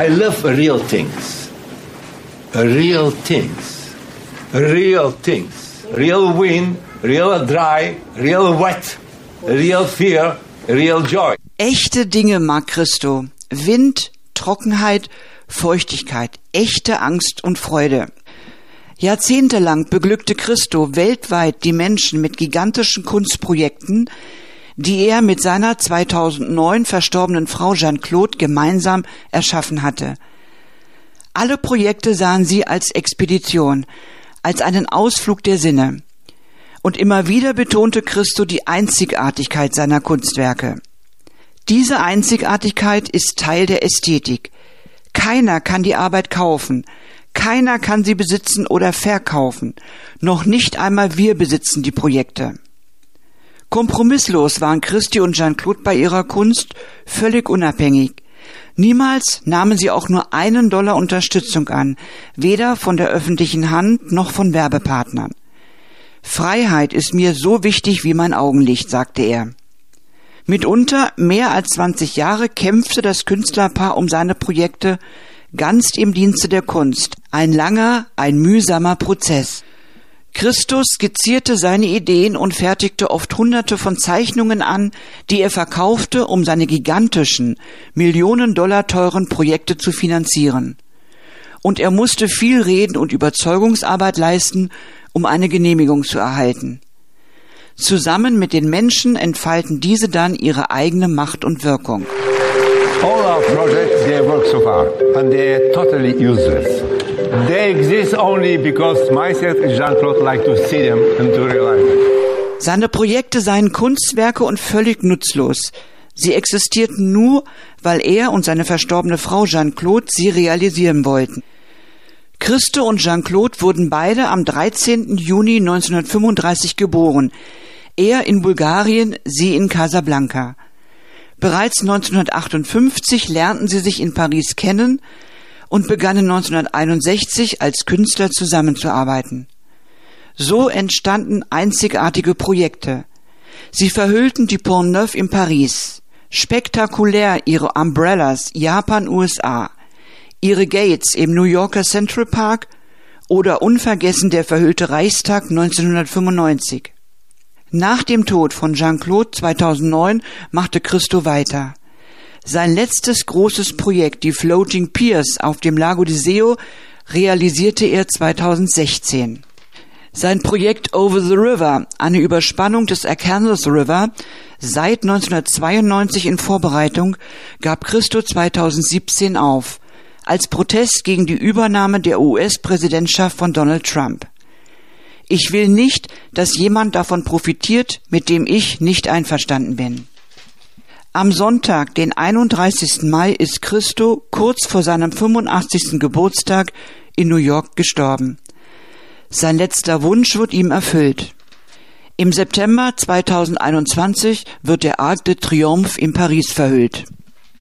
I love real things. Real things. Real things. Real wind, real dry, real wet, real fear, real joy. Echte Dinge mag Christo. Wind, Trockenheit, Feuchtigkeit, echte Angst und Freude. Jahrzehntelang beglückte Christo weltweit die Menschen mit gigantischen Kunstprojekten, die er mit seiner 2009 verstorbenen Frau Jeanne-Claude gemeinsam erschaffen hatte. Alle Projekte sahen sie als Expedition, als einen Ausflug der Sinne. Und immer wieder betonte Christo die Einzigartigkeit seiner Kunstwerke. Diese Einzigartigkeit ist Teil der Ästhetik. Keiner kann die Arbeit kaufen, keiner kann sie besitzen oder verkaufen, noch nicht einmal wir besitzen die Projekte. Kompromisslos waren Christi und Jeanne-Claude bei ihrer Kunst, völlig unabhängig. Niemals nahmen sie auch nur $1 Unterstützung an, weder von der öffentlichen Hand noch von Werbepartnern. Freiheit ist mir so wichtig wie mein Augenlicht, sagte er. Mitunter mehr als 20 Jahre kämpfte das Künstlerpaar um seine Projekte, ganz im Dienste der Kunst. Ein langer, ein mühsamer Prozess. Christo skizzierte seine Ideen und fertigte oft Hunderte von Zeichnungen an, die er verkaufte, um seine gigantischen, $Millionen teuren Projekte zu finanzieren. Und er musste viel reden und Überzeugungsarbeit leisten, um eine Genehmigung zu erhalten. Zusammen mit den Menschen entfalten diese dann ihre eigene Macht und Wirkung. All our projects, they work so far, and they're totally useless. They exist only because myself and Jeanne-Claude like to see them and to realize it. Seine Projekte seien Kunstwerke und völlig nutzlos. Sie existierten nur, weil er und seine verstorbene Frau Jeanne-Claude sie realisieren wollten. Christo und Jeanne-Claude wurden beide am 13. Juni 1935 geboren. Er in Bulgarien, sie in Casablanca. Bereits 1958 lernten sie sich in Paris kennen und begannen 1961 als Künstler zusammenzuarbeiten. So entstanden einzigartige Projekte. Sie verhüllten die Pont Neuf in Paris, spektakulär ihre Umbrellas Japan, USA, ihre Gates im New Yorker Central Park oder unvergessen der verhüllte Reichstag 1995. Nach dem Tod von Jeanne-Claude 2009 machte Christo weiter. Sein letztes großes Projekt, die Floating Piers auf dem Lago di Seo, realisierte er 2016. Sein Projekt Over the River, eine Überspannung des Arkansas River, seit 1992 in Vorbereitung, gab Christo 2017 auf, als Protest gegen die Übernahme der US-Präsidentschaft von Donald Trump. Ich will nicht, dass jemand davon profitiert, mit dem ich nicht einverstanden bin. Am Sonntag, den 31. Mai, ist Christo kurz vor seinem 85. Geburtstag in New York gestorben. Sein letzter Wunsch wird ihm erfüllt. Im September 2021 wird der Arc de Triomphe in Paris verhüllt.